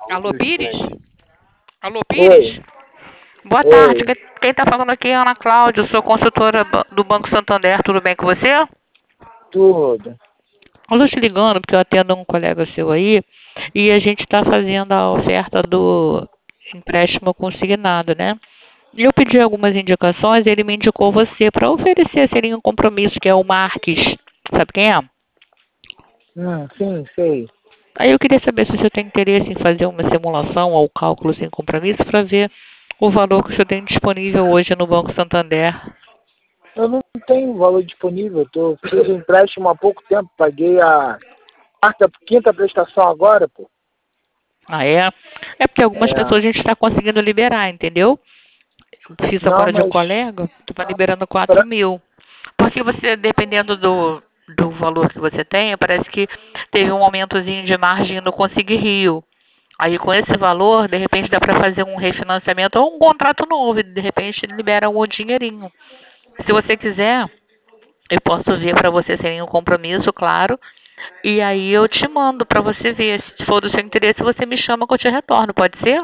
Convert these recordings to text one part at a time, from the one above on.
Alô, Pires? Alô, Oi, Pires? Boa tarde. oi, Quem tá falando aqui é a Ana Cláudia, eu sou consultora do Banco Santander. Tudo bem com você? tudo. Eu tô te ligando porque eu atendo um colega seu aí e a gente está fazendo a oferta do empréstimo consignado, né? E eu pedi algumas indicações e ele me indicou você para oferecer seria um compromisso, que é o Marques. Sabe quem é? Sim, sei. Aí eu queria saber se você tem interesse em fazer uma simulação ou cálculo sem compromisso para ver o valor que o senhor tem disponível hoje no Banco Santander. Eu não tenho valor disponível, fiz um empréstimo há pouco tempo, paguei a quinta prestação agora, pô. Ah, é? É porque algumas É, pessoas a gente está conseguindo liberar, entendeu? Eu fiz não, agora de um mas colega, estava liberando 4 pra, mil. Porque você, dependendo do valor que você tenha, parece que teve um aumentozinho de margem no Consigue Rio. Aí com esse valor, de repente dá para fazer um refinanciamento ou um contrato novo, e de repente libera um dinheirinho. Se você quiser, eu posso ver para você sem nenhum compromisso, claro. E aí eu te mando para você ver. Se for do seu interesse, você me chama que eu te retorno, pode ser?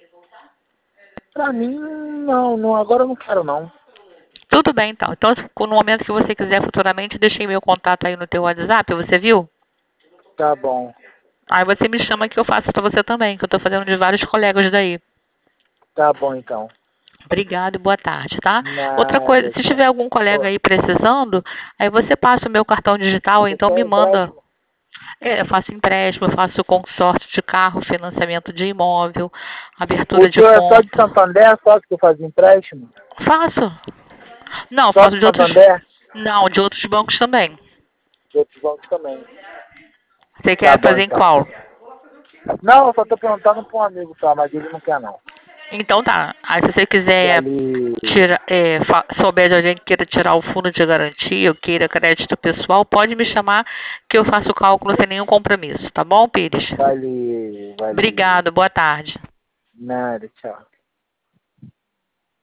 pra mim, não, não, agora eu não quero não. Tudo bem, então. Então, no momento que você quiser futuramente, deixei meu contato aí no teu WhatsApp, você viu? Tá bom, Aí você me chama que eu faço para você também, que eu estou fazendo de vários colegas daí. tá bom então. Obrigado e boa tarde, tá? Outra coisa, Nada, se tiver tchau. algum colega Pô, aí precisando, aí você passa o meu cartão digital, você então me quer manda. empréstimo? Eu faço empréstimo, eu faço consórcio de carro, financiamento de imóvel, O abertura de teu é só de conta. Santander, só que tu faz empréstimo? Faço. Não, Só faço do de outros. Santander? Não, de outros bancos também. De outros bancos também. Você Tá quer bom fazer em então. qual? Não, eu só tô perguntando pra um amigo só, mas ele não quer não. Então tá. Aí se você quiser Dali. souber de alguém que queira tirar o fundo de garantia ou queira crédito pessoal, pode me chamar que eu faço o cálculo sem nenhum compromisso, tá bom, Pires? Vale, vale. Obrigado, boa tarde. Nada, tchau.